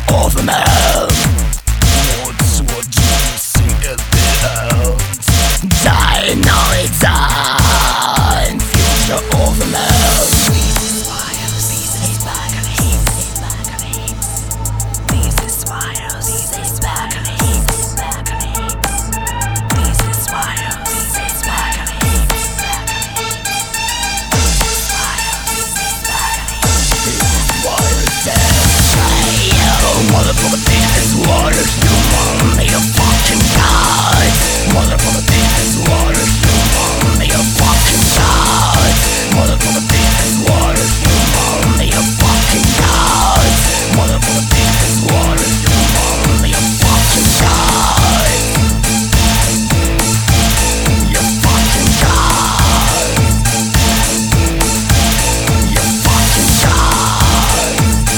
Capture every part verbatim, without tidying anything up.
of a man. What's what do you see at the end? Dynamite and future of a man. Motherfucker, this is what is human. Made a fucking god. Motherfucker, this is what is human. Made a fucking god. Motherfucker, this is what is human. Made a fucking god. Motherfucker, this is what is human. Made a fucking god. You fucking god. You fucking god.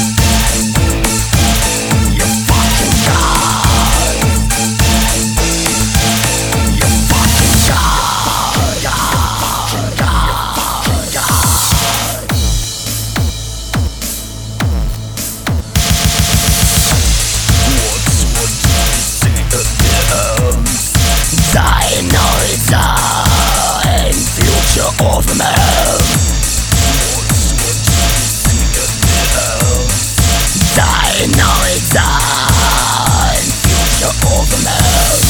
And future of a man. Dynamite and future of a man.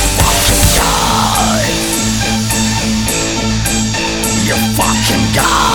Fucking God.